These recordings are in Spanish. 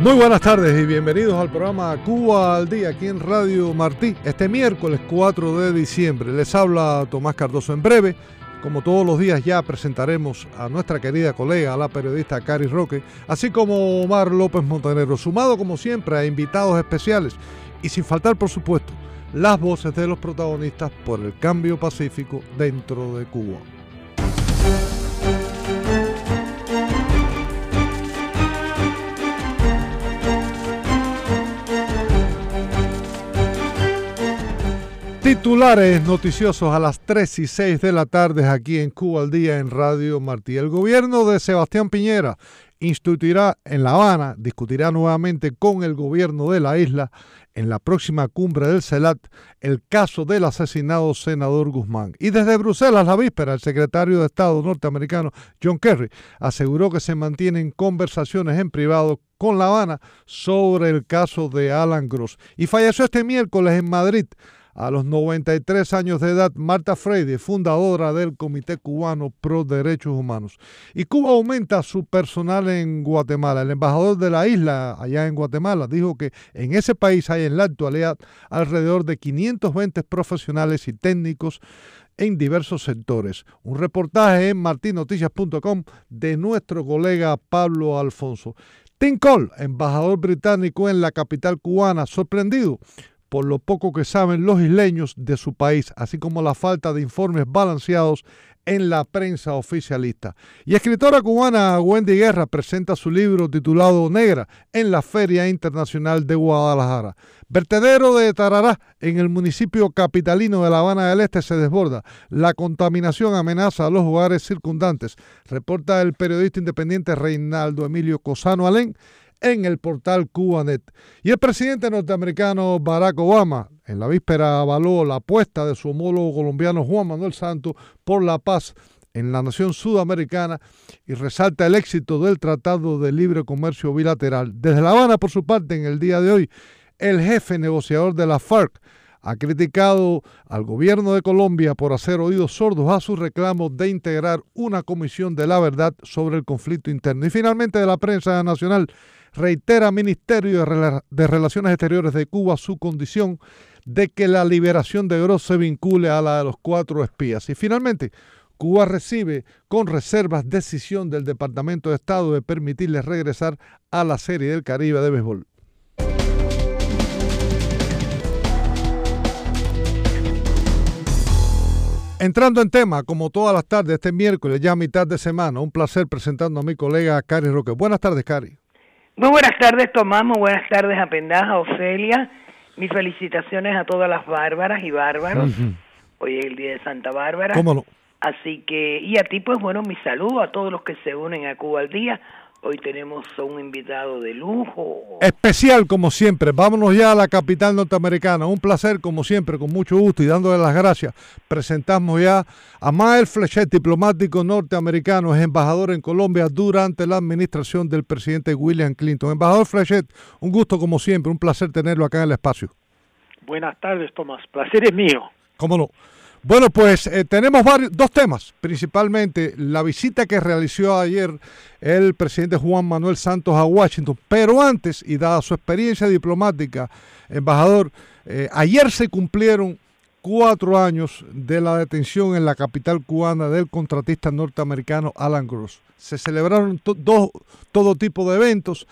Muy buenas tardes y bienvenidos al programa Cuba al Día aquí en Radio Martí. Este miércoles 4 de diciembre les habla Tomás Cardoso. En breve, como todos los días, ya presentaremos a nuestra querida colega, la periodista Cari Roque, así como Omar López Montenegro, sumado como siempre a invitados especiales y sin faltar, por supuesto, las voces de los protagonistas por el cambio pacífico dentro de Cuba. Titulares noticiosos a las 3 y 6 de la tarde aquí en Cuba al Día en Radio Martí. El gobierno de Sebastián Piñera instituirá en La Habana, discutirá nuevamente con el gobierno de la isla en la próxima cumbre del CELAC el caso del asesinado senador Guzmán. Y desde Bruselas, la víspera, el secretario de Estado norteamericano John Kerry aseguró que se mantienen conversaciones en privado con La Habana sobre el caso de Alan Gross. Y falleció este miércoles en Madrid, a los 93 años de edad, Marta Freire, fundadora del Comité Cubano Pro Derechos Humanos. Y Cuba aumenta su personal en Guatemala. El embajador de la isla allá en Guatemala dijo que en ese país hay en la actualidad alrededor de 520 profesionales y técnicos en diversos sectores. Un reportaje en martinoticias.com de nuestro colega Pablo Alfonso. Tim Cole, embajador británico en la capital cubana, sorprendido por lo poco que saben los isleños de su país, así como la falta de informes balanceados en la prensa oficialista. Y escritora cubana Wendy Guerra presenta su libro titulado Negra en la Feria Internacional de Guadalajara. Vertedero de Tarará en el municipio capitalino de La Habana del Este se desborda. La contaminación amenaza a los hogares circundantes, reporta el periodista independiente Reinaldo Emilio Cosano Alén en el portal Cubanet. Y el presidente norteamericano Barack Obama en la víspera avaló la apuesta de su homólogo colombiano Juan Manuel Santos por la paz en la nación sudamericana y resalta el éxito del Tratado de Libre Comercio Bilateral. Desde La Habana, por su parte, en el día de hoy, el jefe negociador de la FARC ha criticado al gobierno de Colombia por hacer oídos sordos a sus reclamos de integrar una comisión de la verdad sobre el conflicto interno. Y finalmente, de la prensa nacional, reitera Ministerio de Relaciones Exteriores de Cuba su condición de que la liberación de Gross se vincule a la de los 4 espías. Y finalmente, Cuba recibe con reservas decisión del Departamento de Estado de permitirles regresar a la Serie del Caribe de béisbol. Entrando en tema, como todas las tardes, este miércoles, ya a mitad de semana, un placer presentando a mi colega Cari Roque. Buenas tardes, Cari. Muy buenas tardes, Tomás. Muy buenas tardes a Pendaja, Ofelia. Mis felicitaciones a todas las bárbaras y bárbaros. Hoy es el día de Santa Bárbara. ¿Cómo no? Así que, y a ti, pues bueno, mi saludo a todos los que se unen a Cuba al Día. Hoy tenemos un invitado de lujo. Especial, como siempre. Vámonos ya a la capital norteamericana. Un placer, como siempre, con mucho gusto y dándole las gracias. Presentamos ya a Mael Flechet, diplomático norteamericano, es embajador en Colombia durante la administración del presidente William Clinton. Embajador Flechet, un gusto, como siempre, un placer tenerlo acá en el espacio. Buenas tardes, Tomás. Placer es mío. ¿Cómo no? Bueno, pues tenemos dos temas, principalmente la visita que realizó ayer el presidente Juan Manuel Santos a Washington, pero antes, y dada su experiencia diplomática, embajador, ayer se cumplieron 4 años de la detención en la capital cubana del contratista norteamericano Alan Gross. Se celebraron todo tipo de eventos.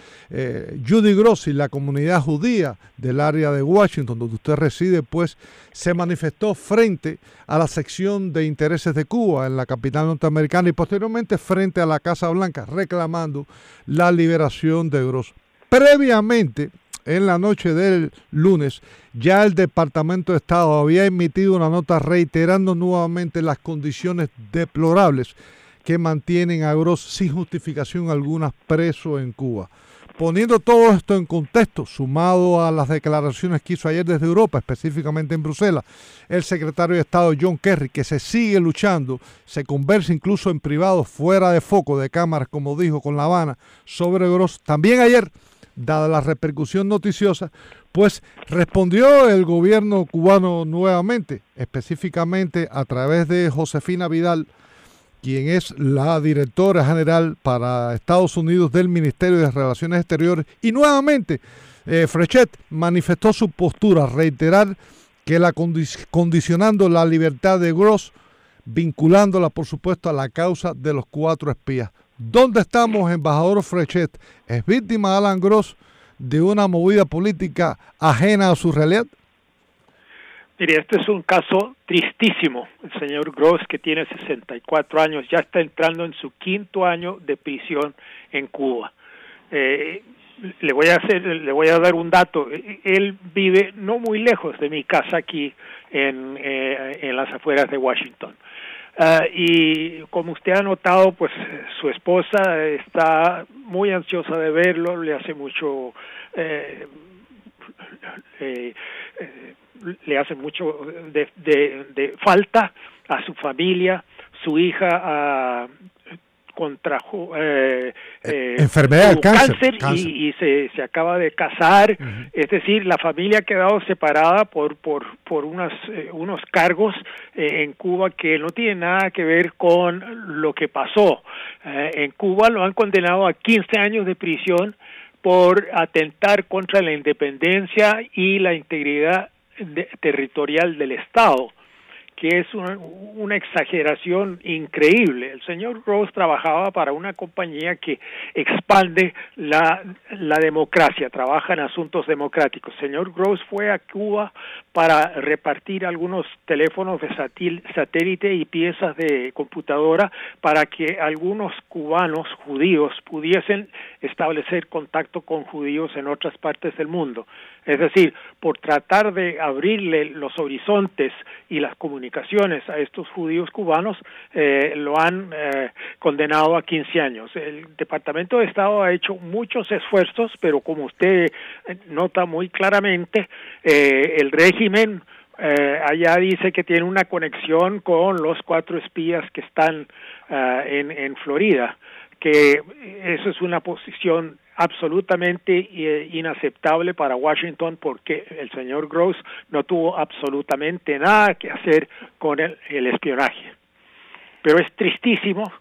Judy Gross y la comunidad judía del área de Washington, donde usted reside, pues se manifestó frente a la sección de intereses de Cuba en la capital norteamericana y posteriormente frente a la Casa Blanca, reclamando la liberación de Gross. Previamente, en la noche del lunes, ya el Departamento de Estado había emitido una nota reiterando nuevamente las condiciones deplorables que mantienen a Gross sin justificación alguna preso en Cuba. Poniendo todo esto en contexto, sumado a las declaraciones que hizo ayer desde Europa, específicamente en Bruselas, el secretario de Estado John Kerry, que se sigue luchando, se conversa incluso en privado, fuera de foco de cámaras, como dijo, con La Habana, sobre Gross. También ayer, dada la repercusión noticiosa, pues respondió el gobierno cubano nuevamente, específicamente a través de Josefina Vidal, quien es la directora general para Estados Unidos del Ministerio de Relaciones Exteriores. Y nuevamente, Frechet manifestó su postura, reiterar que condicionando la libertad de Gross, vinculándola, por supuesto, a la causa de los 4 espías. ¿Dónde estamos, embajador Frechet? ¿Es víctima Alan Gross de una movida política ajena a su realidad? Mire, este es un caso tristísimo. El señor Gross, que tiene 64 años, ya está entrando en su 5º año de prisión en Cuba. Le voy a dar un dato. Él vive no muy lejos de mi casa aquí en las afueras de Washington. Y como usted ha notado, pues su esposa está muy ansiosa de verlo, le hace mucho de falta a su familia. Su hija contrajo enfermedad, cáncer. Y se acaba de casar. Es decir, la familia ha quedado separada por unos cargos en Cuba que no tienen nada que ver con lo que pasó. En Cuba lo han condenado a 15 años de prisión por atentar contra la independencia y la integridad territorial del Estado, que es una exageración increíble. El señor Gross trabajaba para una compañía que expande la democracia, trabaja en asuntos democráticos. El señor Gross fue a Cuba para repartir algunos teléfonos de satélite y piezas de computadora para que algunos cubanos judíos pudiesen establecer contacto con judíos en otras partes del mundo. Es decir, por tratar de abrirle los horizontes y las comunicaciones a estos judíos cubanos, lo han condenado a 15 años. El Departamento de Estado ha hecho muchos esfuerzos, pero como usted nota muy claramente, el régimen allá dice que tiene una conexión con los 4 espías que están en Florida, que eso es una posición absolutamente inaceptable para Washington, porque el señor Gross no tuvo absolutamente nada que hacer con el espionaje. Pero es tristísimo,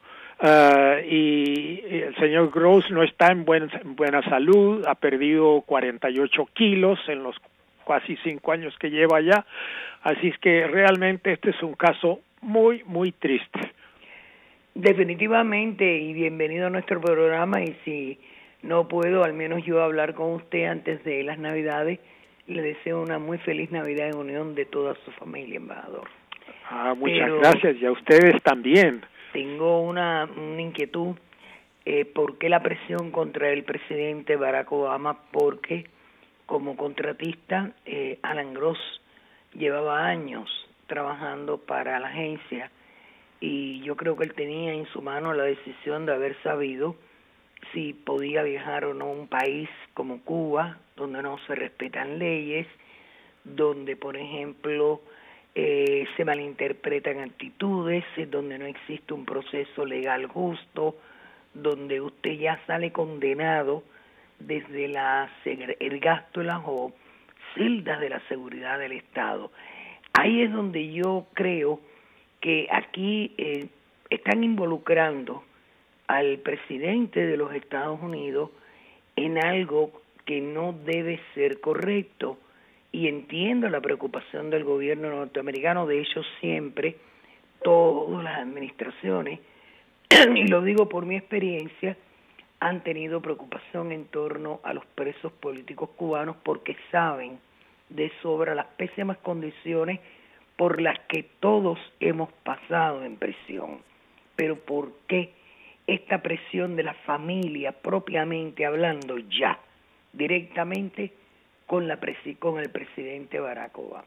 y el señor Gross no está en buena salud, ha perdido 48 kilos en los casi 5 años que lleva allá, así es que realmente este es un caso muy, muy triste. Definitivamente, y bienvenido a nuestro programa, y si no puedo, al menos yo hablar con usted antes de las Navidades, le deseo una muy feliz Navidad en unión de toda su familia, embajador. Muchas gracias, y a ustedes también. Tengo una inquietud, ¿por qué la presión contra el presidente Barack Obama? Porque como contratista, Alan Gross llevaba años trabajando para la agencia, y yo creo que él tenía en su mano la decisión de haber sabido si podía viajar o no a un país como Cuba, donde no se respetan leyes, donde, por ejemplo, se malinterpretan actitudes, donde no existe un proceso legal justo, donde usted ya sale condenado desde las ergástulas o celdas de la seguridad del Estado. Ahí es donde yo creo que aquí están involucrando al presidente de los Estados Unidos en algo que no debe ser correcto, y entiendo la preocupación del gobierno norteamericano. De hecho, siempre todas las administraciones, y lo digo por mi experiencia, han tenido preocupación en torno a los presos políticos cubanos, porque saben de sobra las pésimas condiciones por las que todos hemos pasado en prisión. Pero ¿por qué esta presión de la familia, propiamente hablando, ya directamente con el presidente Barack Obama?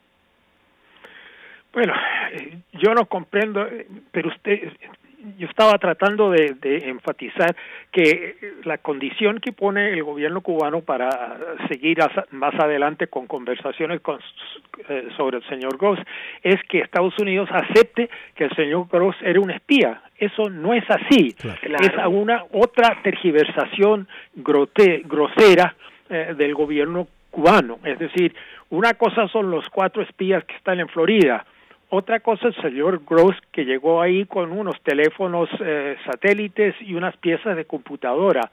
Bueno, yo no comprendo, pero yo estaba tratando de enfatizar que la condición que pone el gobierno cubano para seguir más adelante con conversaciones sobre el señor Gross es que Estados Unidos acepte que el señor Gross era un espía. Eso no es así. Claro. Es una otra tergiversación grosera del gobierno cubano. Es decir, una cosa son los 4 espías que están en Florida, Otra cosa, el señor Gross, que llegó ahí con unos teléfonos satélites y unas piezas de computadora.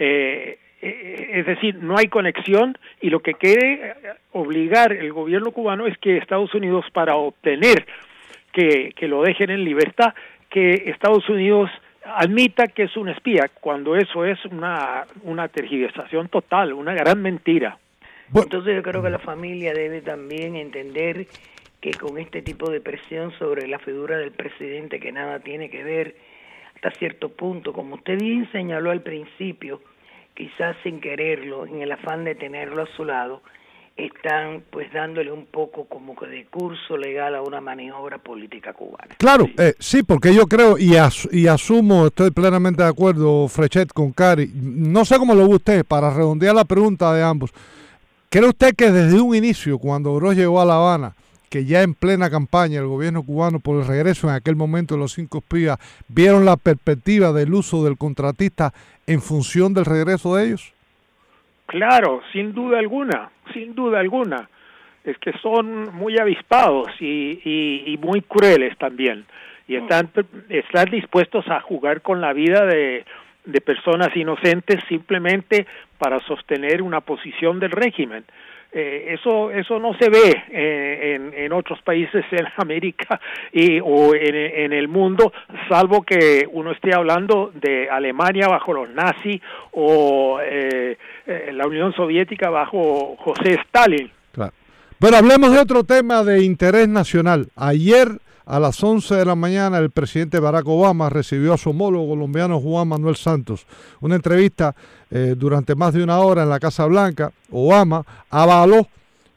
Es decir, no hay conexión, y lo que quiere obligar el gobierno cubano es que Estados Unidos, para obtener que lo dejen en libertad, que Estados Unidos admita que es un espía, cuando eso es una tergiversación total, una gran mentira. Entonces yo creo que la familia debe también entender que con este tipo de presión sobre la figura del presidente, que nada tiene que ver, hasta cierto punto, como usted bien señaló al principio, quizás sin quererlo, en el afán de tenerlo a su lado, están pues dándole un poco como que de curso legal a una maniobra política cubana. Claro, sí, porque yo creo y asumo, estoy plenamente de acuerdo, Frechet, con Cari. No sé cómo lo ve usted, para redondear la pregunta de ambos. ¿Cree usted que desde un inicio, cuando Gross llegó a La Habana, que ya en plena campaña el gobierno cubano por el regreso en aquel momento de los 5 espías, vieron la perspectiva del uso del contratista en función del regreso de ellos? Claro, sin duda alguna, sin duda alguna. Es que son muy avispados y muy crueles también. Y están dispuestos a jugar con la vida de personas inocentes simplemente para sostener una posición del régimen. Eso no se ve en otros países en América o en el mundo, salvo que uno esté hablando de Alemania bajo los nazis o la Unión Soviética bajo José Stalin. Claro. Bueno, hablemos de otro tema de interés nacional. Ayer a las 11 de la mañana el presidente Barack Obama recibió a su homólogo colombiano Juan Manuel Santos. Una entrevista durante más de una hora en la Casa Blanca. Obama avaló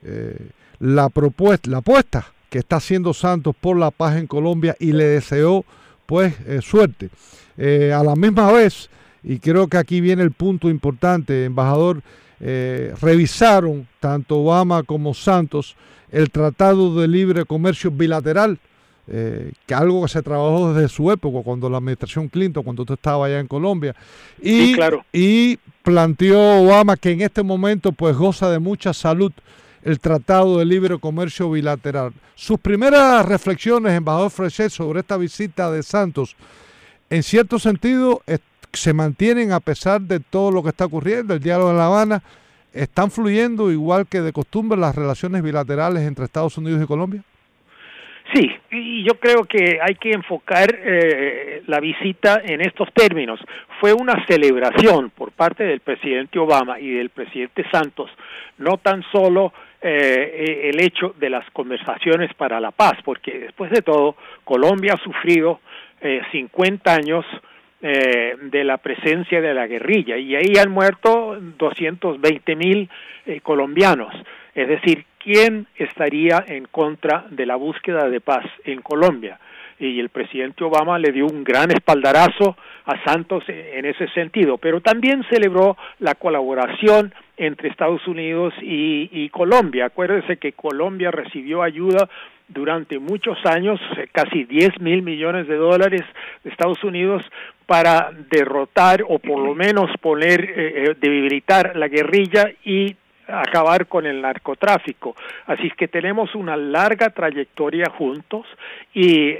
la apuesta que está haciendo Santos por la paz en Colombia y le deseó pues suerte. A la misma vez, y creo que aquí viene el punto importante, embajador, revisaron tanto Obama como Santos el Tratado de Libre Comercio Bilateral, que algo que se trabajó desde su época, cuando la administración Clinton, cuando usted estaba allá en Colombia, y, sí, claro. Y planteó Obama que en este momento pues goza de mucha salud el Tratado de Libre Comercio Bilateral. Sus primeras reflexiones, embajador Frechet, sobre esta visita de Santos, en cierto sentido, se mantienen a pesar de todo lo que está ocurriendo, el diálogo en La Habana, ¿están fluyendo igual que de costumbre las relaciones bilaterales entre Estados Unidos y Colombia? Sí, y yo creo que hay que enfocar la visita en estos términos. Fue una celebración por parte del presidente Obama y del presidente Santos, no tan solo el hecho de las conversaciones para la paz, porque después de todo, Colombia ha sufrido 50 años de la presencia de la guerrilla, y ahí han muerto 220,000 colombianos. Es decir, ¿quién estaría en contra de la búsqueda de paz en Colombia? Y el presidente Obama le dio un gran espaldarazo a Santos en ese sentido, pero también celebró la colaboración entre Estados Unidos y Colombia. Acuérdese que Colombia recibió ayuda durante muchos años, casi 10,000 millones de dólares de Estados Unidos, para derrotar o por lo menos debilitar la guerrilla y acabar con el narcotráfico. Así es que tenemos una larga trayectoria juntos y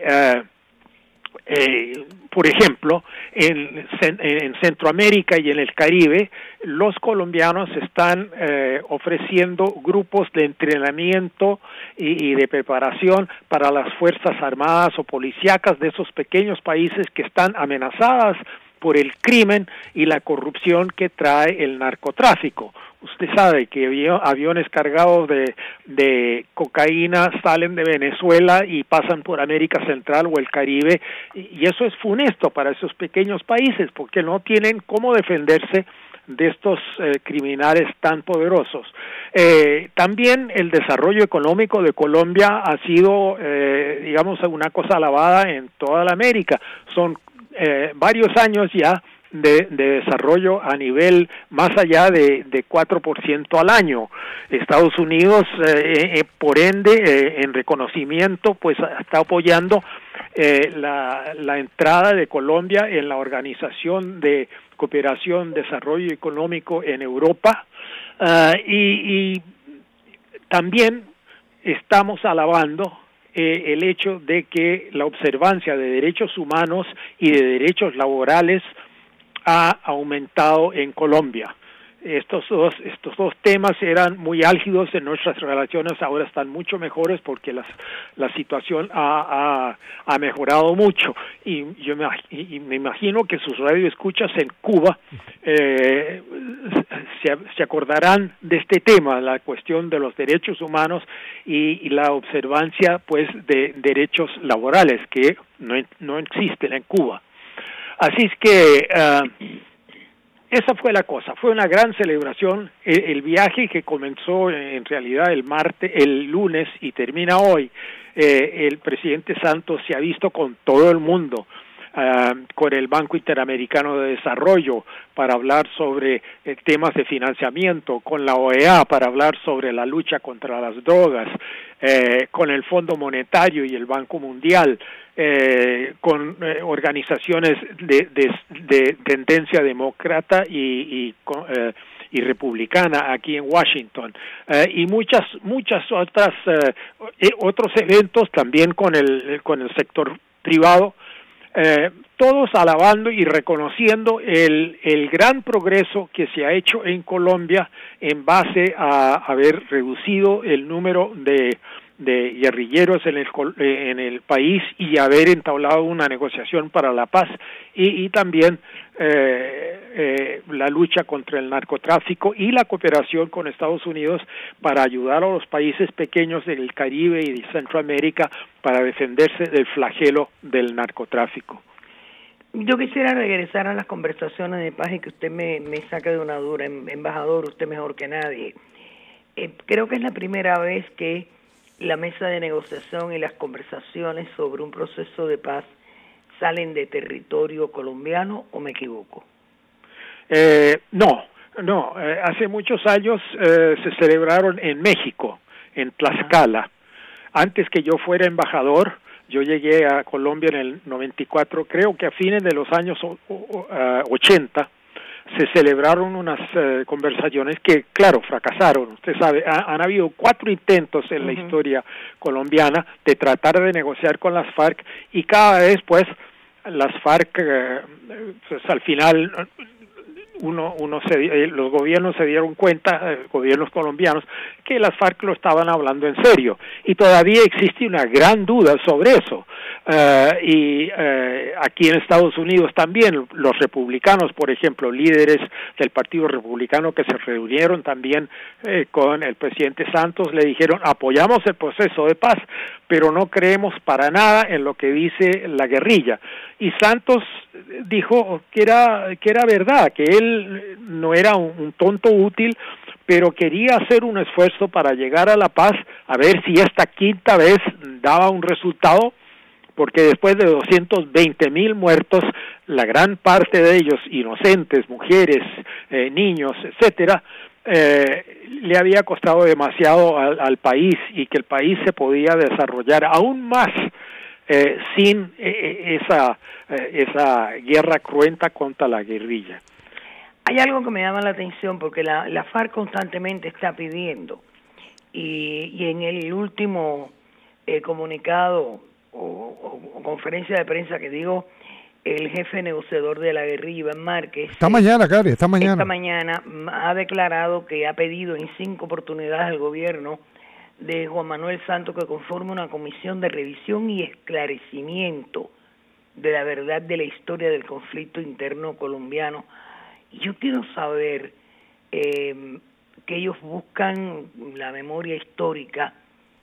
por ejemplo, en Centroamérica y en el Caribe, los colombianos están ofreciendo grupos de entrenamiento y de preparación para las Fuerzas Armadas o policíacas de esos pequeños países que están amenazadas por el crimen y la corrupción que trae el narcotráfico. Usted sabe que aviones cargados de cocaína salen de Venezuela y pasan por América Central o el Caribe, y eso es funesto para esos pequeños países porque no tienen cómo defenderse de estos criminales tan poderosos. También el desarrollo económico de Colombia ha sido, digamos, una cosa alabada en toda la América. Son varios años ya de desarrollo a nivel más allá de 4% al año. Estados Unidos, por ende, en reconocimiento, pues está apoyando la entrada de Colombia en la Organización de Cooperación, Desarrollo Económico en Europa, y también estamos alabando el hecho de que la observancia de derechos humanos y de derechos laborales ha aumentado en Colombia. Estos dos temas eran muy álgidos en nuestras relaciones, ahora están mucho mejores porque la situación ha mejorado mucho, y me imagino que sus radioescuchas en Cuba se acordarán de este tema, la cuestión de los derechos humanos y la observancia pues de derechos laborales que no existen en Cuba. Así es que esa fue la cosa, fue una gran celebración. El viaje que comenzó en realidad el lunes y termina hoy, el presidente Santos se ha visto con todo el mundo, con el Banco Interamericano de Desarrollo para hablar sobre temas de financiamiento, con la OEA para hablar sobre la lucha contra las drogas, con el Fondo Monetario y el Banco Mundial, con organizaciones de tendencia demócrata y republicana aquí en Washington, y muchas otras otros eventos también con el sector privado, todos alabando y reconociendo el gran progreso que se ha hecho en Colombia en base a haber reducido el número de guerrilleros en el país y haber entablado una negociación para la paz y también la lucha contra el narcotráfico y la cooperación con Estados Unidos para ayudar a los países pequeños del Caribe y de Centroamérica para defenderse del flagelo del narcotráfico. Yo quisiera regresar a las conversaciones de paz y que usted me saque de una duda, embajador, usted mejor que nadie. Creo que es la primera vez que la mesa de negociación y las conversaciones sobre un proceso de paz salen de territorio colombiano, ¿o me equivoco? No, hace muchos años se celebraron en México, en Tlaxcala. Antes que yo fuera embajador, yo llegué a Colombia en el 94, creo que a fines de los años 80, se celebraron unas conversaciones que, claro, fracasaron. Usted sabe, han habido 4 intentos en la historia colombiana de tratar de negociar con las FARC, y cada vez, pues, las FARC, pues, al final, los gobiernos se dieron cuenta, gobiernos colombianos, que las FARC lo estaban hablando en serio, y todavía existe una gran duda sobre eso. Aquí en Estados Unidos también los republicanos, por ejemplo, líderes del Partido Republicano que se reunieron también con el presidente Santos, le dijeron: apoyamos el proceso de paz, pero no creemos para nada en lo que dice la guerrilla. Y Santos dijo que era verdad, que él no era un tonto útil, pero quería hacer un esfuerzo para llegar a la paz, a ver si esta quinta vez daba un resultado, porque después de 220,000 muertos, la gran parte de ellos inocentes, mujeres, niños, etcétera, le había costado demasiado al país, y que el país se podía desarrollar aún más sin esa guerra cruenta contra la guerrilla. Hay algo que me llama la atención, porque la FARC constantemente está pidiendo, y en el último comunicado o conferencia de prensa que digo, el jefe negociador de la guerrilla, Iván Márquez, esta mañana ha declarado que ha pedido en 5 oportunidades al gobierno de Juan Manuel Santos que conforme una comisión de revisión y esclarecimiento de la verdad de la historia del conflicto interno colombiano. Y yo quiero saber que ellos buscan la memoria histórica.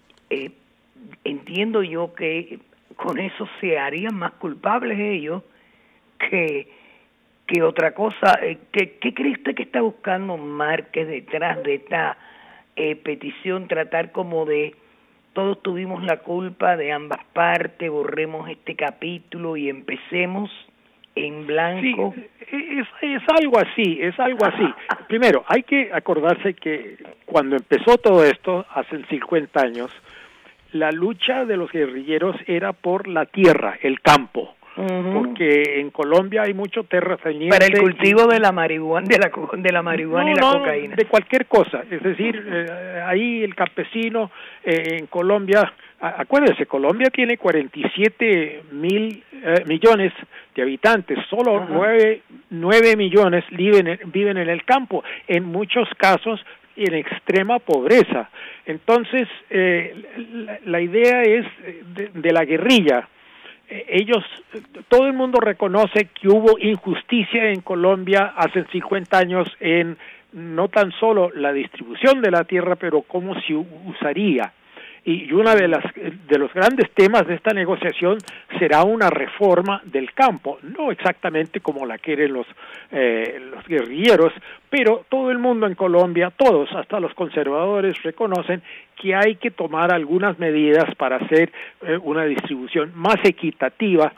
Entiendo yo que con eso se harían más culpables ellos que otra cosa. ¿Qué cree usted que está buscando Márquez detrás de esta petición? Tratar como de todos tuvimos la culpa de ambas partes, borremos este capítulo y empecemos en blanco. Sí, es algo así, Primero, hay que acordarse que cuando empezó todo esto, hace 50 años, la lucha de los guerrilleros era por la tierra, el campo. porque en Colombia hay mucho terrateniente. Para el cultivo de la marihuana, de la marihuana y la cocaína. De cualquier cosa. Es decir, ahí el campesino en Colombia, acuérdense, Colombia tiene 47 millones de habitantes, solo 9 millones viven en el campo, en muchos casos en extrema pobreza. Entonces, la idea es de la guerrilla. Todo el mundo reconoce que hubo injusticia en Colombia hace 50 años en no tan solo la distribución de la tierra, pero cómo se usaría. Y uno de los grandes temas de esta negociación será una reforma del campo, no exactamente como la quieren los guerrilleros, pero todo el mundo en Colombia, todos, hasta los conservadores, reconocen que hay que tomar algunas medidas para hacer una distribución más equitativa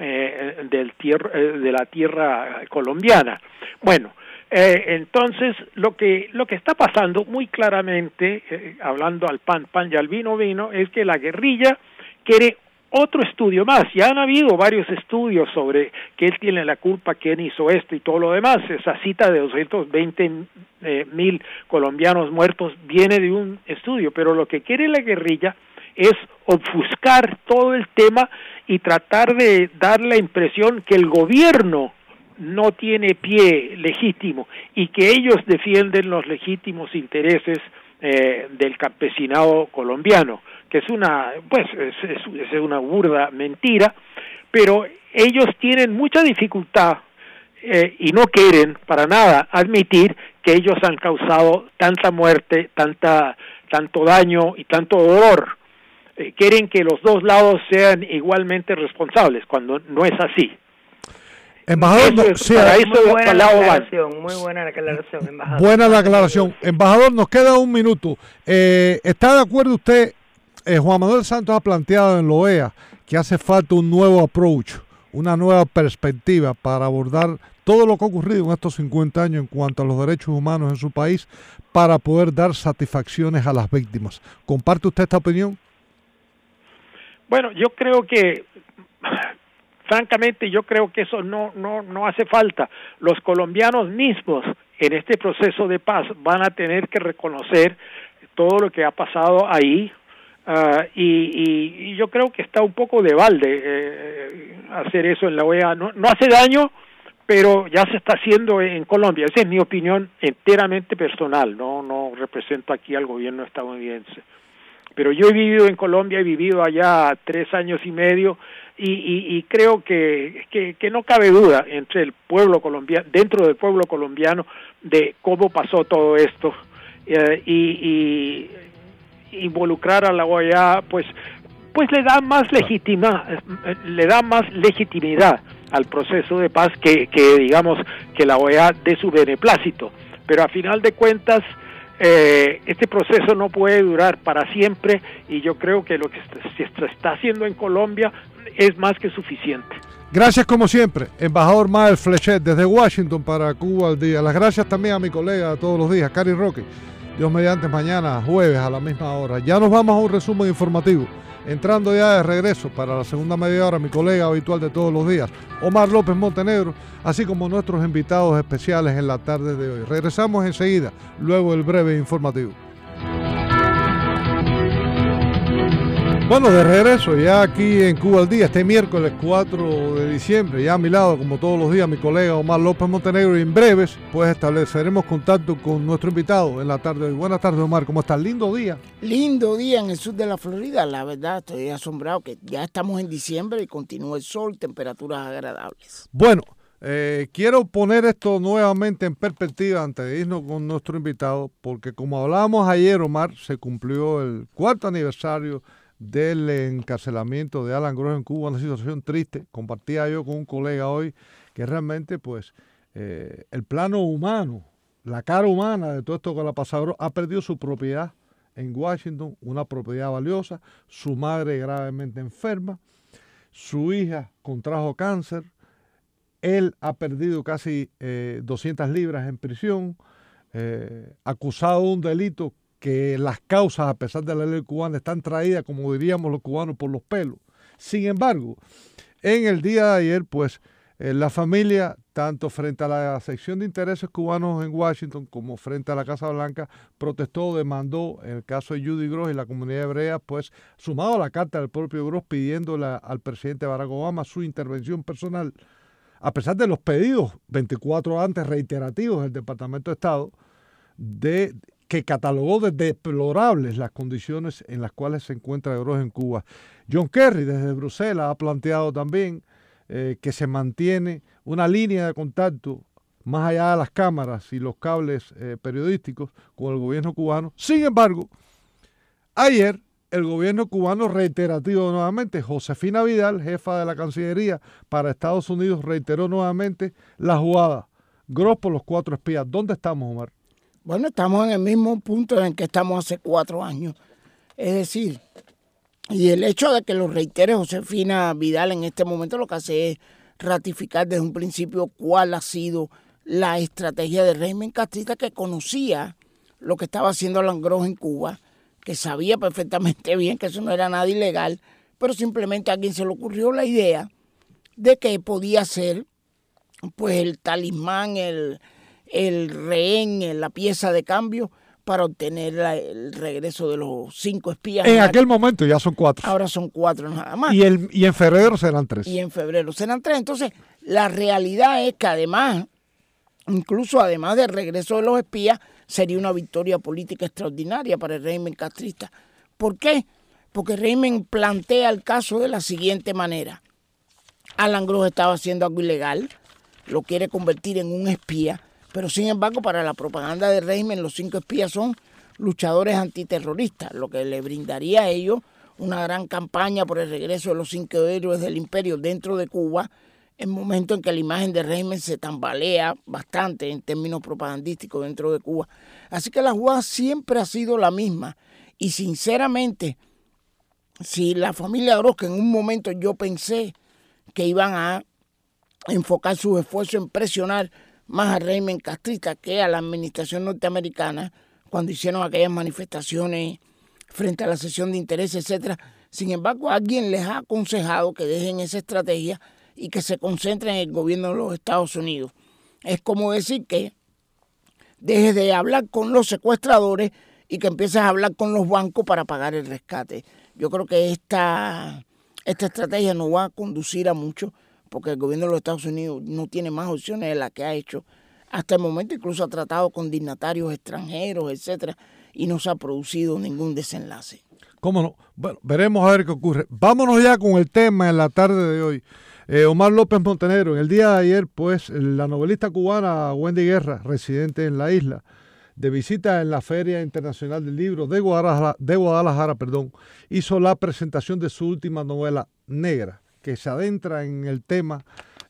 de la tierra colombiana. Bueno, entonces lo que está pasando muy claramente, hablando al pan y al vino, es que la guerrilla quiere otro estudio más. Ya han habido varios estudios sobre que él tiene la culpa, quién hizo esto y todo lo demás. Esa cita de 220,000 colombianos muertos viene de un estudio, pero lo que quiere la guerrilla es ofuscar todo el tema y tratar de dar la impresión que el gobierno no tiene pie legítimo y que ellos defienden los legítimos intereses del campesinado colombiano, que es una burda mentira, pero ellos tienen mucha dificultad y no quieren para nada admitir que ellos han causado tanta muerte, tanto daño y tanto dolor. Quieren que los dos lados sean igualmente responsables, cuando no es así. Embajador, muy buena la aclaración, embajador. Buena la aclaración. Embajador, nos queda un minuto. ¿Está de acuerdo usted? Juan Manuel Santos ha planteado en la OEA que hace falta un nuevo approach, una nueva perspectiva para abordar todo lo que ha ocurrido en estos 50 años en cuanto a los derechos humanos en su país para poder dar satisfacciones a las víctimas. ¿Comparte usted esta opinión? Bueno, yo creo que... Francamente, yo creo que eso no hace falta. Los colombianos mismos en este proceso de paz van a tener que reconocer todo lo que ha pasado ahí y yo creo que está un poco de balde hacer eso en la OEA. No hace daño, pero ya se está haciendo en Colombia. Esa es mi opinión enteramente personal. No represento aquí al gobierno estadounidense. Pero yo he vivido en Colombia, he vivido allá 3 años y medio y creo que no cabe duda entre el pueblo colombiano, dentro del pueblo colombiano, de cómo pasó todo esto y involucrar a la OEA, pues le da más legitimidad al proceso de paz que digamos que la OEA dé su beneplácito. Pero a final de cuentas este proceso no puede durar para siempre y yo creo que lo que se está haciendo en Colombia es más que suficiente. Gracias como siempre, embajador Mael Flechet desde Washington para Cuba al Día. Las gracias también a mi colega de todos los días, Cari Roque. Dios mediante, mañana jueves a la misma hora. Ya nos vamos a un resumen informativo. Entrando ya de regreso para la segunda media hora, mi colega habitual de todos los días, Omar López Montenegro, así como nuestros invitados especiales en la tarde de hoy. Regresamos enseguida, luego el breve informativo. Bueno, de regreso ya aquí en Cuba al Día, este miércoles 4 de diciembre, ya a mi lado, como todos los días, mi colega Omar López Montenegro, y en breves, pues estableceremos contacto con nuestro invitado en la tarde de hoy. Buenas tardes, Omar, ¿cómo estás? Lindo día. Lindo día en el sur de la Florida, la verdad, estoy asombrado que ya estamos en diciembre y continúa el sol, temperaturas agradables. Bueno, quiero poner esto nuevamente en perspectiva antes de irnos con nuestro invitado, porque como hablábamos ayer, Omar, se cumplió el 4º aniversario del encarcelamiento de Alan Gross en Cuba, una situación triste. Compartía yo con un colega hoy que realmente pues el plano humano, la cara humana de todo esto que le ha pasado, ha perdido su propiedad en Washington, una propiedad valiosa, su madre gravemente enferma, su hija contrajo cáncer, él ha perdido casi 200 libras en prisión, acusado de un delito que las causas, a pesar de la ley cubana, están traídas, como diríamos los cubanos, por los pelos. Sin embargo, En el día de ayer, pues, la familia, tanto frente a la sección de intereses cubanos en Washington como frente a la Casa Blanca, protestó, demandó, en el caso de Judy Gross y la comunidad hebrea, pues, sumado a la carta del propio Gross pidiéndole al presidente Barack Obama su intervención personal, a pesar de los pedidos 24 horas antes reiterativos del Departamento de Estado, que catalogó de deplorables las condiciones en las cuales se encuentra Gross en Cuba. John Kerry, desde Bruselas, ha planteado también que se mantiene una línea de contacto más allá de las cámaras y los cables periodísticos con el gobierno cubano. Sin embargo, ayer el gobierno cubano reiterativo nuevamente, Josefina Vidal, jefa de la Cancillería para Estados Unidos, reiteró nuevamente la jugada. Gross por los 4 espías. ¿Dónde estamos, Omar? Bueno, estamos en el mismo punto en el que estamos hace 4 años. Es decir, y el hecho de que lo reitere Josefina Vidal en este momento lo que hace es ratificar desde un principio cuál ha sido la estrategia del régimen castrista, que conocía lo que estaba haciendo Alan Gross en Cuba, que sabía perfectamente bien que eso no era nada ilegal, pero simplemente a alguien se le ocurrió la idea de que podía ser pues el talismán, el rehén, la pieza de cambio para obtener el regreso de los 5 espías. En aquel momento ya son 4. Ahora son 4 nada más. Y en febrero serán 3. Y en febrero serán 3. Entonces, la realidad es que además, incluso además del regreso de los espías, sería una victoria política extraordinaria para el régimen castrista. ¿Por qué? Porque el régimen plantea el caso de la siguiente manera. Alan Gross estaba haciendo algo ilegal, lo quiere convertir en un espía, pero sin embargo para la propaganda del régimen los 5 espías son luchadores antiterroristas, lo que le brindaría a ellos una gran campaña por el regreso de los 5 héroes del imperio dentro de Cuba, en momento en que la imagen del régimen se tambalea bastante en términos propagandísticos dentro de Cuba. Así que la jugada siempre ha sido la misma. Y sinceramente, si la familia Gross, que en un momento yo pensé que iban a enfocar sus esfuerzos en presionar más al régimen castrista que a la administración norteamericana, cuando hicieron aquellas manifestaciones frente a la sesión de interés, etcétera. Sin embargo, alguien les ha aconsejado que dejen esa estrategia y que se concentren en el gobierno de los Estados Unidos. Es como decir que dejes de hablar con los secuestradores y que empieces a hablar con los bancos para pagar el rescate. Yo creo que esta estrategia no va a conducir a mucho, porque el gobierno de los Estados Unidos no tiene más opciones de las que ha hecho hasta el momento. Incluso ha tratado con dignatarios extranjeros, etcétera, y no se ha producido ningún desenlace. ¿Cómo no? Bueno, veremos a ver qué ocurre. Vámonos ya con el tema en la tarde de hoy. Omar López Montenegro, en el día de ayer, pues, la novelista cubana Wendy Guerra, residente en la isla, de visita en la Feria Internacional del Libro de Guadalajara, hizo la presentación de su última novela, Negra, que se adentra en el tema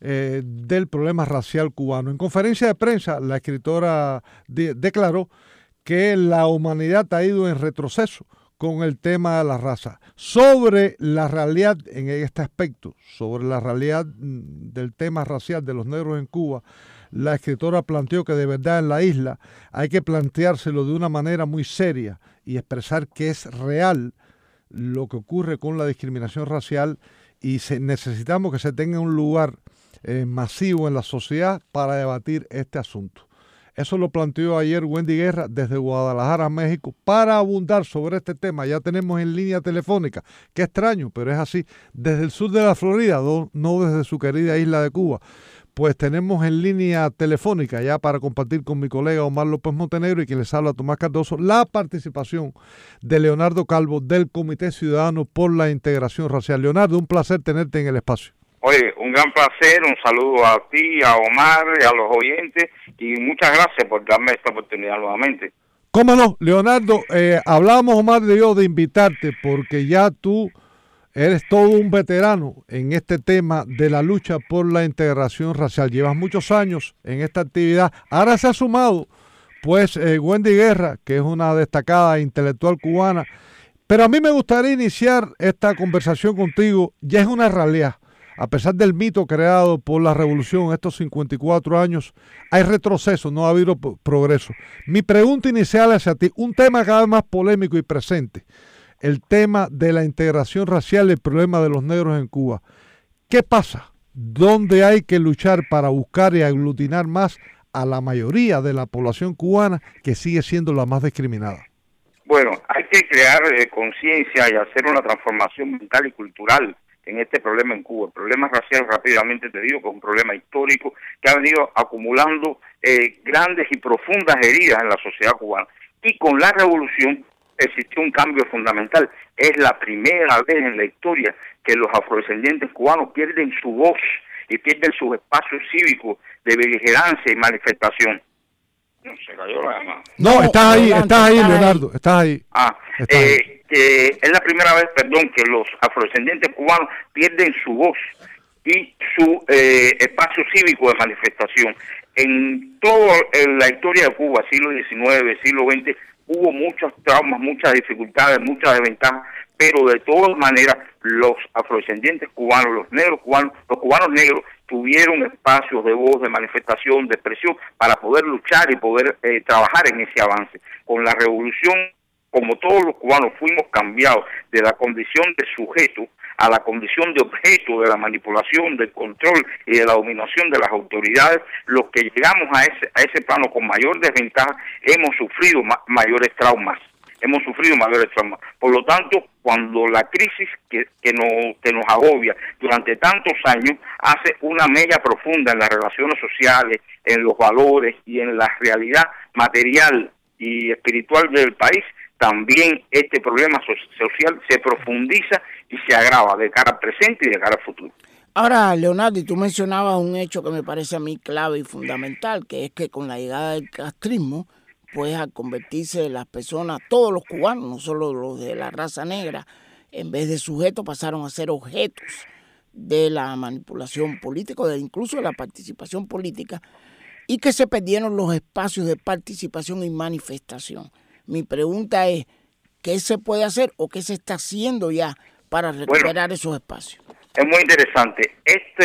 del problema racial cubano. En conferencia de prensa, la escritora declaró que la humanidad ha ido en retroceso con el tema de la raza. Sobre la realidad en este aspecto, sobre la realidad del tema racial de los negros en Cuba, la escritora planteó que de verdad en la isla hay que planteárselo de una manera muy seria y expresar que es real lo que ocurre con la discriminación racial y necesitamos que se tenga un lugar masivo en la sociedad para debatir este asunto. Eso lo planteó ayer Wendy Guerra desde Guadalajara, México, para abundar sobre este tema. Ya tenemos en línea telefónica, qué extraño, pero es así, desde el sur de la Florida, no desde su querida isla de Cuba. Pues tenemos en línea telefónica ya para compartir con mi colega Omar López Montenegro y quien les habla Tomás Cardoso, la participación de Leonardo Calvo del Comité Ciudadano por la Integración Racial. Leonardo, un placer tenerte en el espacio. Oye, un gran placer, un saludo a ti, a Omar, y a los oyentes, y muchas gracias por darme esta oportunidad nuevamente. ¿Cómo no? Leonardo, hablábamos, Omar, de invitarte, porque ya tú eres todo un veterano en este tema de la lucha por la integración racial. Llevas muchos años en esta actividad. Ahora se ha sumado, pues, Wendy Guerra, que es una destacada intelectual cubana. Pero a mí me gustaría iniciar esta conversación contigo. Ya es una realidad. A pesar del mito creado por la revolución estos 54 años, hay retroceso, no ha habido progreso. Mi pregunta inicial es hacia ti, un tema cada vez más polémico y presente, el tema de la integración racial y el problema de los negros en Cuba. ¿Qué pasa? ¿Dónde hay que luchar para buscar y aglutinar más a la mayoría de la población cubana que sigue siendo la más discriminada? Bueno, hay que crear conciencia y hacer una transformación mental y cultural en este problema en Cuba. El problema racial, rápidamente te digo, que es un problema histórico que ha venido acumulando grandes y profundas heridas en la sociedad cubana. Y con la revolución existió un cambio fundamental. Es la primera vez en la historia que los afrodescendientes cubanos pierden su voz y pierden sus espacios cívicos de beligerancia y manifestación. No, se cayó la llamada. No, estás ahí, Leonardo, estás ahí. Es la primera vez, que los afrodescendientes cubanos pierden su voz y su espacio cívico de manifestación. En toda la historia de Cuba, siglo XIX, siglo XX, hubo muchos traumas, muchas dificultades, muchas desventajas, pero de todas maneras los afrodescendientes cubanos, los cubanos negros tuvieron espacios de voz, de manifestación, de expresión para poder luchar y poder trabajar en ese avance. Con la revolución, como todos los cubanos fuimos cambiados de la condición de sujeto a la condición de objeto de la manipulación, del control y de la dominación de las autoridades, los que llegamos a ese plano con mayor desventaja hemos sufrido mayores traumas. Por lo tanto, cuando la crisis que nos agobia durante tantos años hace una mella profunda en las relaciones sociales, en los valores y en la realidad material y espiritual del país, también este problema social se profundiza y se agrava de cara al presente y de cara al futuro. Ahora, Leonardo, tú mencionabas un hecho que me parece a mí clave y fundamental, que es que con la llegada del castrismo, pues al convertirse las personas, todos los cubanos, no solo los de la raza negra, en vez de sujetos pasaron a ser objetos de la manipulación política, incluso de la participación política, y que se perdieron los espacios de participación y manifestación. Mi pregunta es, ¿qué se puede hacer o qué se está haciendo ya para recuperar esos espacios? Es muy interesante.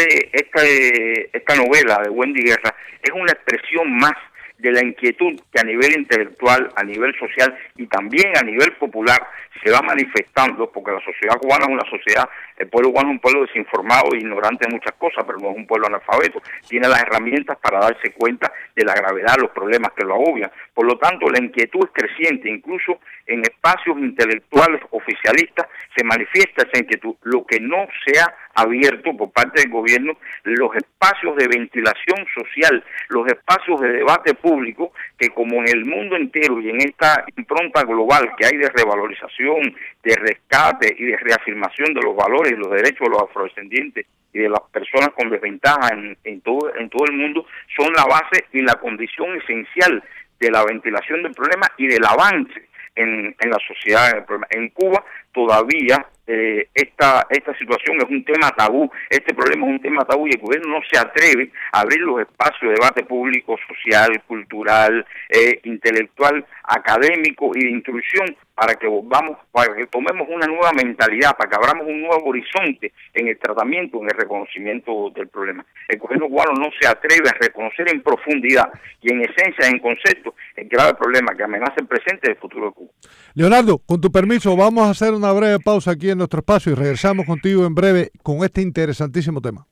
Esta novela de Wendy Guerra es una expresión más de la inquietud que a nivel intelectual, a nivel social y también a nivel popular se va manifestando, porque la sociedad cubana es una sociedad, el pueblo cubano es un pueblo desinformado e ignorante de muchas cosas, pero no es un pueblo analfabeto, tiene las herramientas para darse cuenta de la gravedad de los problemas que lo agobian. Por lo tanto, la inquietud es creciente, incluso en espacios intelectuales oficialistas se manifiesta esa inquietud. Lo que no se ha abierto por parte del gobierno, los espacios de ventilación social, los espacios de debate público, que como en el mundo entero y en esta impronta global que hay de revalorización, de rescate y de reafirmación de los valores y los derechos de los afrodescendientes y de las personas con desventaja en todo el mundo, son la base y la condición esencial de la ventilación del problema y del avance en la sociedad. En Cuba todavía esta situación es un tema tabú, este problema es un tema tabú y el gobierno no se atreve a abrir los espacios de debate público, social, cultural, intelectual, académico y de instrucción para que tomemos una nueva mentalidad, para que abramos un nuevo horizonte en el tratamiento, en el reconocimiento del problema. El gobierno cubano no se atreve a reconocer en profundidad y en esencia, en concepto, el grave problema que amenaza el presente y el futuro de Cuba. Leonardo, con tu permiso, vamos a hacer una breve pausa aquí en nuestro espacio y regresamos contigo en breve con este interesantísimo tema.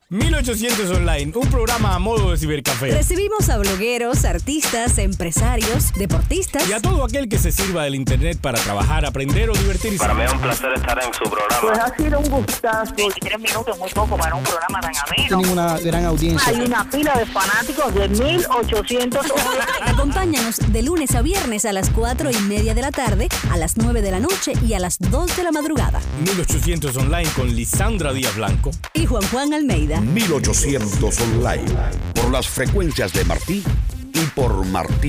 1800 Online, un programa a modo de cibercafé. Recibimos a blogueros, artistas, empresarios, deportistas y a todo aquel que se sirva del internet para trabajar, aprender o divertirse. Para mí es un placer estar en su programa. Pues ha sido un gustazo. 23 minutos, muy poco para un programa tan ameno. Tienen una gran audiencia. Hay una pila de fanáticos de 1800 Online. Acompáñanos de lunes a viernes a las 4:30 de la tarde, a las 9 de la noche y a las 2 de la madrugada. 1800 Online con Lisandra Díaz Blanco y Juan Almeida. 1800 Online, por las frecuencias de Martí y por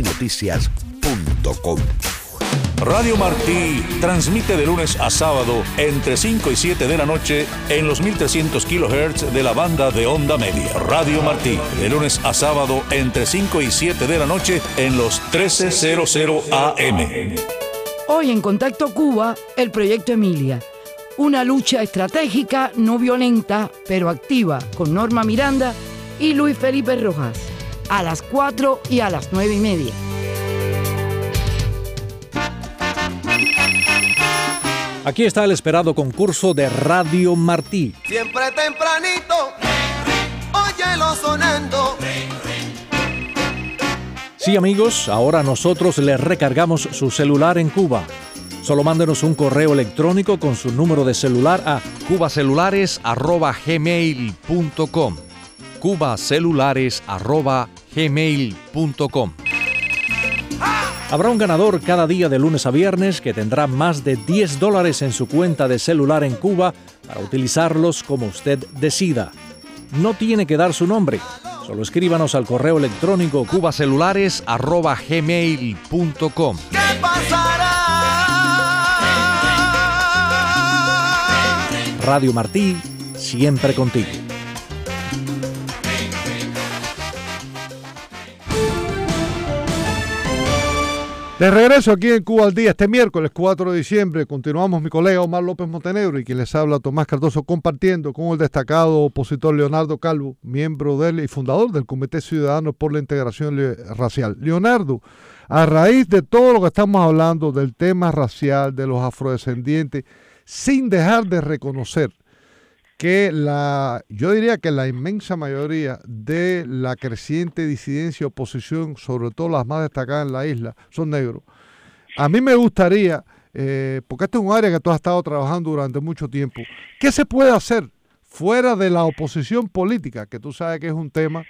martinoticias.com. Radio Martí transmite de lunes a sábado entre 5 y 7 de la noche en los 1300 kHz de la banda de onda media. Radio Martí, de lunes a sábado entre 5 y 7 de la noche en los 1300 AM. Hoy en Contacto Cuba, el proyecto Emilia. Una lucha estratégica, no violenta, pero activa, con Norma Miranda y Luis Felipe Rojas, a las 4 y a las 9:30. Aquí está el esperado concurso de Radio Martí. Siempre tempranito, óyelo sonando. Sí, amigos, ahora nosotros les recargamos su celular en Cuba. Solo mándenos un correo electrónico con su número de celular a cubacelulares@gmail.com. cubacelulares@gmail.com. Habrá un ganador cada día de lunes a viernes que tendrá más de $10 en su cuenta de celular en Cuba para utilizarlos como usted decida. No tiene que dar su nombre. Solo escríbanos al correo electrónico cubacelulares@gmail.com. ¿Qué pasará? Radio Martí, siempre contigo. De regreso aquí en Cuba al Día, este miércoles 4 de diciembre, continuamos mi colega Omar López Montenegro y quien les habla Tomás Cardoso compartiendo con el destacado opositor Leonardo Calvo, miembro y fundador del Comité Ciudadano por la Integración Racial. Leonardo, a raíz de todo lo que estamos hablando del tema racial, de los afrodescendientes, sin dejar de reconocer que yo diría que la inmensa mayoría de la creciente disidencia y oposición, sobre todo las más destacadas en la isla, son negros. A mí me gustaría, porque este es un área que tú has estado trabajando durante mucho tiempo, ¿qué se puede hacer fuera de la oposición política? Que tú sabes que es un tema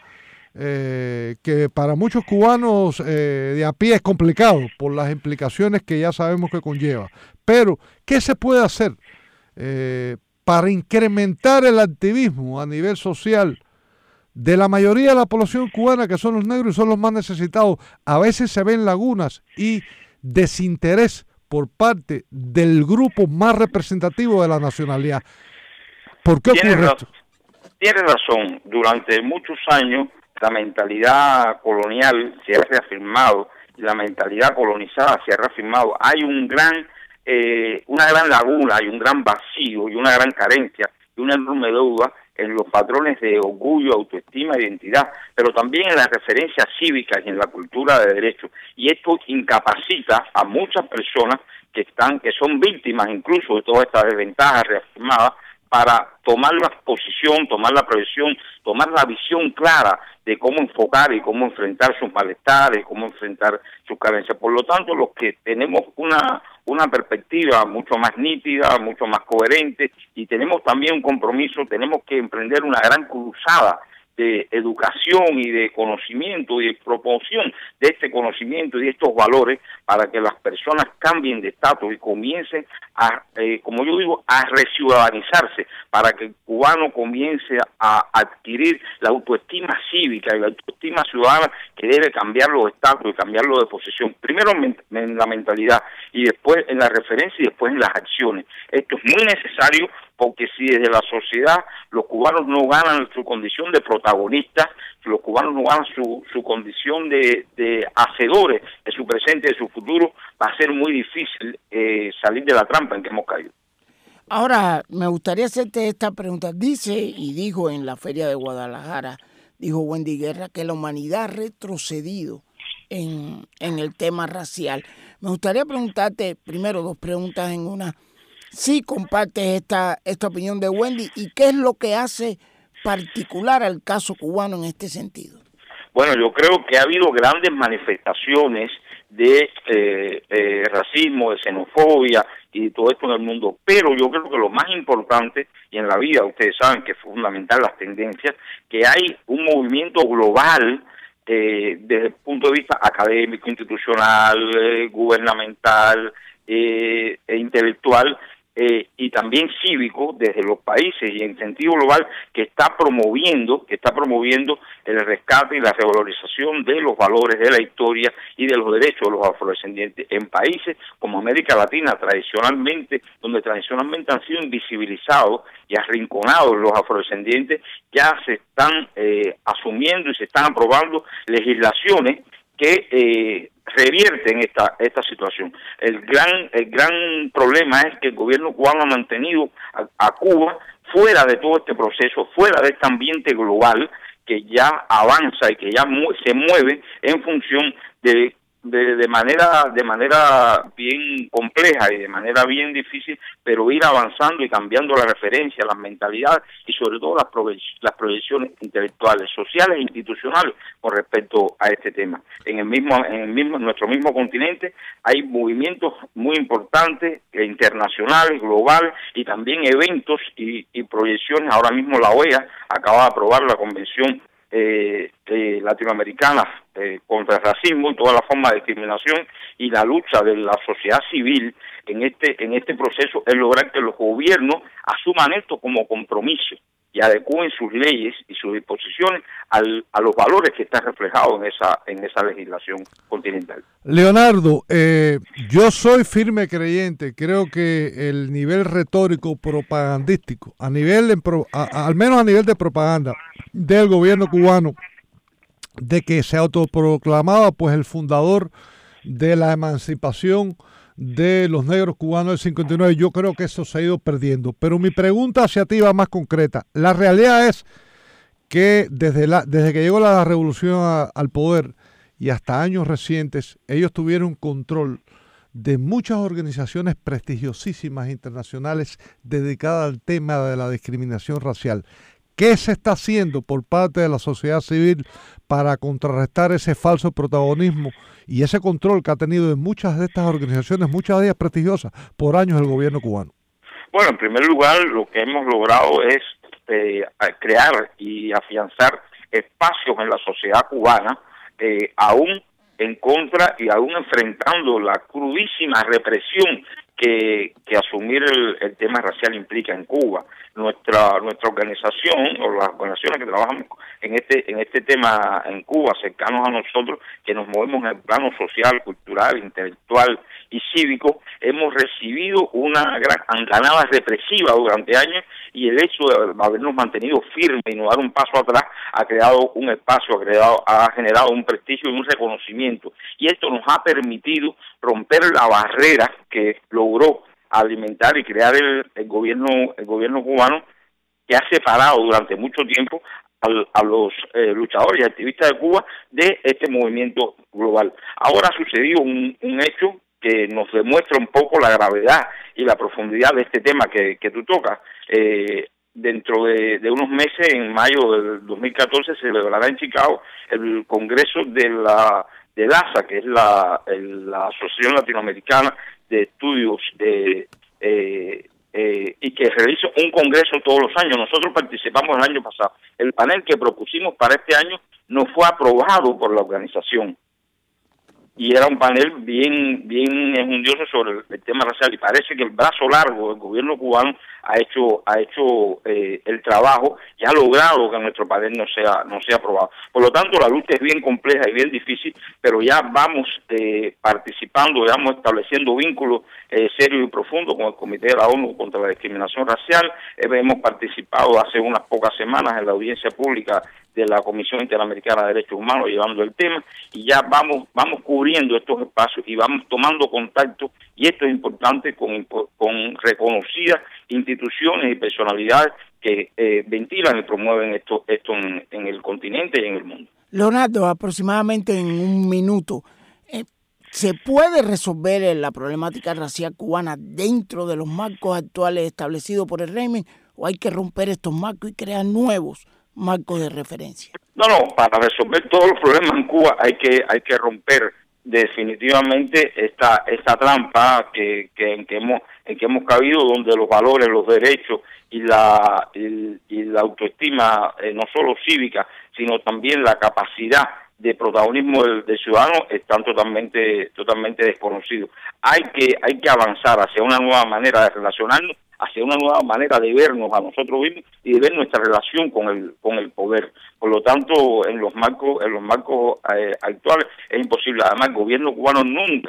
que para muchos cubanos de a pie es complicado por las implicaciones que ya sabemos que conlleva. Pero, ¿qué se puede hacer para incrementar el activismo a nivel social de la mayoría de la población cubana, que son los negros y son los más necesitados? A veces se ven lagunas y desinterés por parte del grupo más representativo de la nacionalidad. ¿Por qué ocurre esto? Tienes razón. Durante muchos años la mentalidad colonial se ha reafirmado y la mentalidad colonizada se ha reafirmado. Hay una gran laguna, hay un gran vacío y una gran carencia y una enorme deuda en los patrones de orgullo, autoestima, identidad, pero también en las referencias cívicas y en la cultura de derecho. Y esto incapacita a muchas personas que son víctimas incluso de todas estas desventajas reafirmadas para tomar la posición, tomar la previsión, tomar la visión clara de cómo enfocar y cómo enfrentar sus malestares, cómo enfrentar sus carencias. Por lo tanto, los que tenemos una perspectiva mucho más nítida, mucho más coherente, y tenemos también un compromiso, tenemos que emprender una gran cruzada de educación y de conocimiento y de promoción de este conocimiento y de estos valores para que las personas cambien de estatus y comiencen a, como yo digo, a reciudadanizarse, para que el cubano comience a adquirir la autoestima cívica y la autoestima ciudadana que debe cambiar los estatus y cambiarlo de posición, primero en la mentalidad y después en la referencia y después en las acciones. Esto es muy necesario, porque si desde la sociedad los cubanos no ganan su condición de protagonistas, si los cubanos no ganan su condición de hacedores de su presente y de su futuro, va a ser muy difícil salir de la trampa en que hemos caído. Ahora, me gustaría hacerte esta pregunta. Dice y dijo en la Feria de Guadalajara, dijo Wendy Guerra, que la humanidad ha retrocedido en el tema racial. Me gustaría preguntarte primero dos preguntas en una. Sí compartes esta opinión de Wendy, ¿y qué es lo que hace particular al caso cubano en este sentido? Bueno, yo creo que ha habido grandes manifestaciones de racismo, de xenofobia y todo esto en el mundo, pero yo creo que lo más importante, y en la vida ustedes saben que es fundamental las tendencias, que hay un movimiento global desde el punto de vista académico, institucional, gubernamental e intelectual, y también cívico desde los países y en sentido global que está promoviendo el rescate y la revalorización de los valores de la historia y de los derechos de los afrodescendientes en países como América Latina, donde tradicionalmente han sido invisibilizados y arrinconados los afrodescendientes. Ya se están asumiendo y se están aprobando legislaciones que revierten esta situación. El gran problema es que el gobierno cubano ha mantenido a Cuba fuera de todo este proceso, fuera de este ambiente global que ya avanza y que ya se mueve en función de de manera bien compleja y de manera bien difícil, pero ir avanzando y cambiando la referencia, las mentalidades y sobre todo las proyecciones intelectuales, sociales e institucionales con respecto a este tema. En nuestro mismo continente hay movimientos muy importantes, internacionales, globales, y también eventos y proyecciones. Ahora mismo la OEA acaba de aprobar la Convención latinoamericana contra el racismo y toda la forma de discriminación, y la lucha de la sociedad civil en este proceso es lograr que los gobiernos asuman esto como compromiso y adecúen sus leyes y sus disposiciones a los valores que están reflejados en esa legislación continental. Leonardo, yo soy firme creyente, creo que el nivel retórico propagandístico, al menos a nivel de propaganda del gobierno cubano, de que se autoproclamaba pues el fundador de la emancipación de los negros cubanos del 59, yo creo que eso se ha ido perdiendo. Pero mi pregunta hacia ti va más concreta. La realidad es que desde que llegó la revolución al poder y hasta años recientes, ellos tuvieron control de muchas organizaciones prestigiosísimas internacionales dedicadas al tema de la discriminación racial. ¿Qué se está haciendo por parte de la sociedad civil para contrarrestar ese falso protagonismo y ese control que ha tenido de muchas de estas organizaciones, muchas de ellas prestigiosas, por años el gobierno cubano? Bueno, en primer lugar, lo que hemos logrado es crear y afianzar espacios en la sociedad cubana, aún en contra y aún enfrentando la crudísima represión que asumir el tema racial implica en Cuba. Nuestra organización, o las organizaciones que trabajamos en este tema en Cuba, cercanos a nosotros, que nos movemos en el plano social, cultural, intelectual y cívico, hemos recibido una gran andanada represiva durante años, y el hecho de habernos mantenido firmes y no dar un paso atrás ha creado un espacio, ha generado un prestigio y un reconocimiento, y esto nos ha permitido romper la barrera que logró alimentar y crear el gobierno cubano, que ha separado durante mucho tiempo a los luchadores y activistas de Cuba de este movimiento global. Ahora ha sucedido un hecho que nos demuestra un poco la gravedad y la profundidad de este tema que tú tocas. Dentro de unos meses, en mayo del 2014, se celebrará en Chicago el Congreso de la ASA, que es la Asociación Latinoamericana de Estudios y que realiza un congreso todos los años. Nosotros participamos el año pasado. El panel que propusimos para este año no fue aprobado por la organización, y era un panel bien enjundioso sobre el tema racial, y parece que el brazo largo del gobierno cubano ha hecho el trabajo y ha logrado que nuestro panel no sea aprobado. Por lo tanto, la lucha es bien compleja y bien difícil, pero ya vamos participando, ya vamos estableciendo vínculos serios y profundos con el Comité de la ONU contra la Discriminación Racial. Hemos participado hace unas pocas semanas en la audiencia pública de la Comisión Interamericana de Derechos Humanos llevando el tema, y ya vamos cubriendo estos espacios y vamos tomando contacto, y esto es importante, con reconocidas instituciones y personalidades que ventilan y promueven esto en el continente y en el mundo. Leonardo, aproximadamente en un minuto, ¿se puede resolver la problemática racial cubana dentro de los marcos actuales establecidos por el régimen, o hay que romper estos marcos y crear nuevos marcos de referencia? No, para resolver todos los problemas en Cuba hay que romper definitivamente esta trampa en que hemos cabido, donde los valores, los derechos y la autoestima, no solo cívica, sino también la capacidad de protagonismo del ciudadano, están totalmente desconocidos. Hay que avanzar hacia una nueva manera de relacionarnos, hacia una nueva manera de vernos a nosotros mismos y de ver nuestra relación con el poder. Por lo tanto, en los marcos actuales es imposible. Además, el gobierno cubano nunca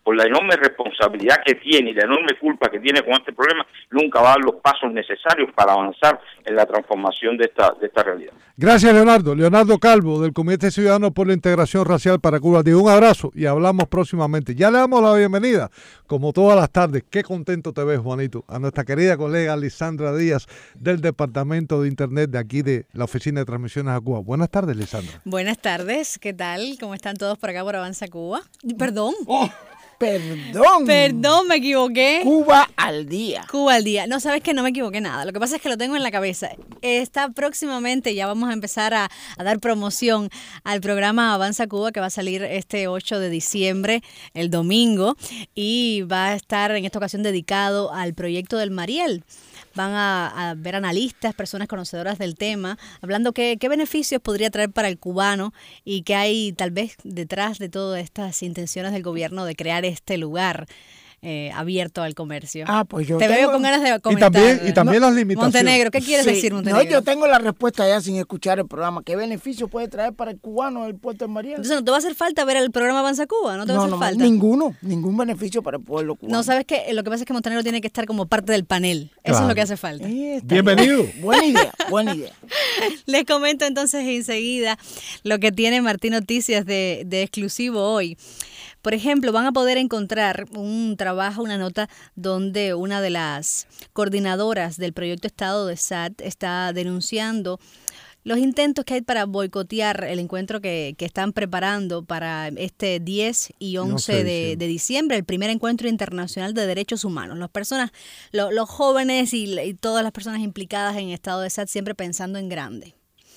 por la enorme responsabilidad que tiene y la enorme culpa que tiene con este problema, nunca va a dar los pasos necesarios para avanzar en la transformación de esta realidad. Gracias, Leonardo. Leonardo Calvo, del Comité Ciudadano por la Integración Racial para Cuba. Un abrazo y hablamos próximamente. Ya le damos la bienvenida, como todas las tardes. Qué contento te ves, Juanito, a nuestra querida colega Lisandra Díaz, del Departamento de Internet de aquí de la Oficina de Transmisiones a Cuba. Buenas tardes, Lisandra. Buenas tardes, ¿qué tal? ¿Cómo están todos por acá por Avanza Cuba? Perdón. Perdón, me equivoqué. Cuba al día. Cuba al día. No, sabes que no me equivoqué nada. Lo que pasa es que lo tengo en la cabeza. Está próximamente, ya vamos a empezar a dar promoción al programa Avanza Cuba, que va a salir este 8 de diciembre, el domingo, y va a estar en esta ocasión dedicado al proyecto del Mariel. Van a ver analistas, personas conocedoras del tema, hablando qué beneficios podría traer para el cubano y qué hay tal vez detrás de todas estas intenciones del gobierno de crear este lugar abierto al comercio. Pues yo te veo con ganas de comentar. Y también las limitaciones. Montenegro, ¿qué quieres decir, Montenegro? No, yo tengo la respuesta ya sin escuchar el programa. ¿Qué beneficio puede traer para el cubano el puerto de Mariel? Entonces, ¿no te va a hacer falta ver el programa Avanza Cuba? ¿No te va a hacer falta? Ningún beneficio para el pueblo cubano. No, ¿sabes qué? Lo que pasa es que Montenegro tiene que estar como parte del panel. Claro. Eso es lo que hace falta. Bienvenido. Buena idea. Les comento entonces enseguida lo que tiene Martín Noticias de exclusivo hoy. Por ejemplo, van a poder encontrar un trabajo, una nota donde una de las coordinadoras del proyecto Estado de SAT está denunciando los intentos que hay para boicotear el encuentro que están preparando para este 10 y 11 de diciembre, el primer encuentro internacional de derechos humanos. Los jóvenes y todas las personas implicadas en Estado de SAT siempre pensando en grande.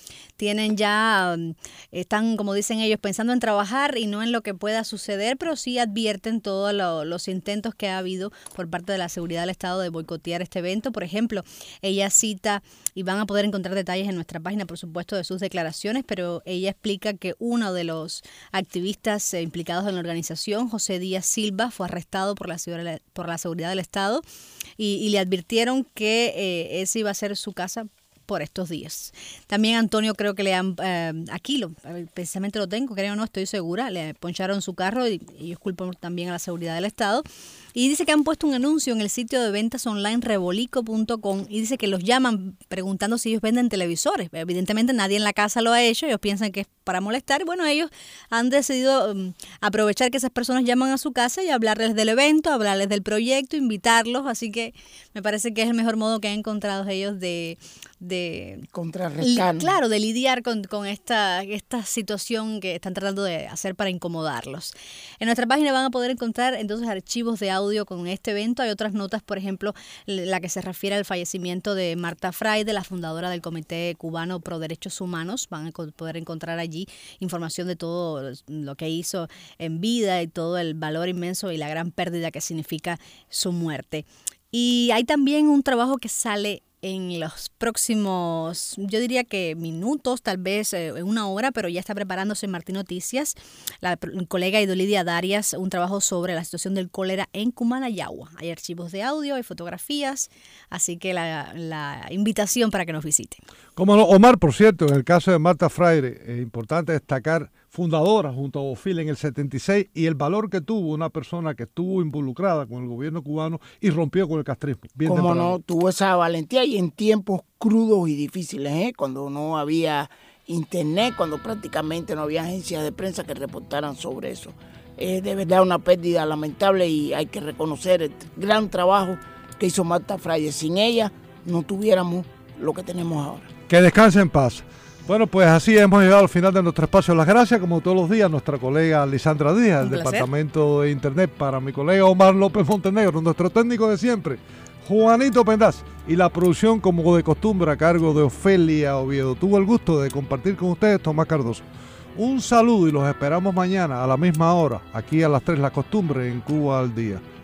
Están, como dicen ellos, pensando en trabajar y no en lo que pueda suceder, pero sí advierten todos los intentos que ha habido por parte de la seguridad del Estado de boicotear este evento. Por ejemplo, ella cita, y van a poder encontrar detalles en nuestra página, por supuesto, de sus declaraciones, pero ella explica que uno de los activistas implicados en la organización, José Díaz Silva, fue arrestado por la seguridad del Estado y le advirtieron que ese iba a ser su casa por estos días. También Antonio, creo que le han, aquí precisamente lo tengo, creo, no estoy segura, le poncharon su carro y ellos culpan también a la seguridad del Estado. Y dice que han puesto un anuncio en el sitio de ventas online rebolico.com y dice que los llaman preguntando si ellos venden televisores. Evidentemente nadie en la casa lo ha hecho, ellos piensan que es para molestar. Bueno, ellos han decidido aprovechar que esas personas llaman a su casa y hablarles del evento, hablarles del proyecto, invitarlos. Así que me parece que es el mejor modo que han encontrado ellos de contrarrestar. Claro, de lidiar con esta situación que están tratando de hacer para incomodarlos. En nuestra página van a poder encontrar entonces archivos de audio con este evento. Hay otras notas, por ejemplo, la que se refiere al fallecimiento de Marta Fraide, la fundadora del Comité Cubano Pro Derechos Humanos. Van a poder encontrar allí información de todo lo que hizo en vida y todo el valor inmenso y la gran pérdida que significa su muerte. Y hay también un trabajo que sale en los próximos, yo diría que minutos, tal vez en una hora, pero ya está preparándose en Martín Noticias, la colega Idolidia Darias, un trabajo sobre la situación del cólera en Cumanayagua. Hay archivos de audio, hay fotografías, así que la invitación para que nos visiten. Como no, Omar, por cierto, en el caso de Marta Fraire, es importante destacar, fundadora junto a Bofil en el 76, y el valor que tuvo una persona que estuvo involucrada con el gobierno cubano y rompió con el castrismo. Como no, tuvo esa valentía y en tiempos crudos y difíciles, cuando no había internet, cuando prácticamente no había agencias de prensa que reportaran sobre eso. Es de verdad una pérdida lamentable y hay que reconocer el gran trabajo que hizo Marta Fraire. Sin ella no tuviéramos lo que tenemos ahora. Que descanse en paz. Bueno, pues así hemos llegado al final de nuestro espacio. Las gracias, como todos los días, a nuestra colega Lisandra Díaz, del Departamento de Internet, para mi colega Omar López Montenegro, nuestro técnico de siempre, Juanito Pendaz, y la producción, como de costumbre, a cargo de Ofelia Oviedo. Tuvo el gusto de compartir con ustedes Tomás Cardoso. Un saludo y los esperamos mañana a la misma hora, aquí a las 3, la costumbre en Cuba al Día.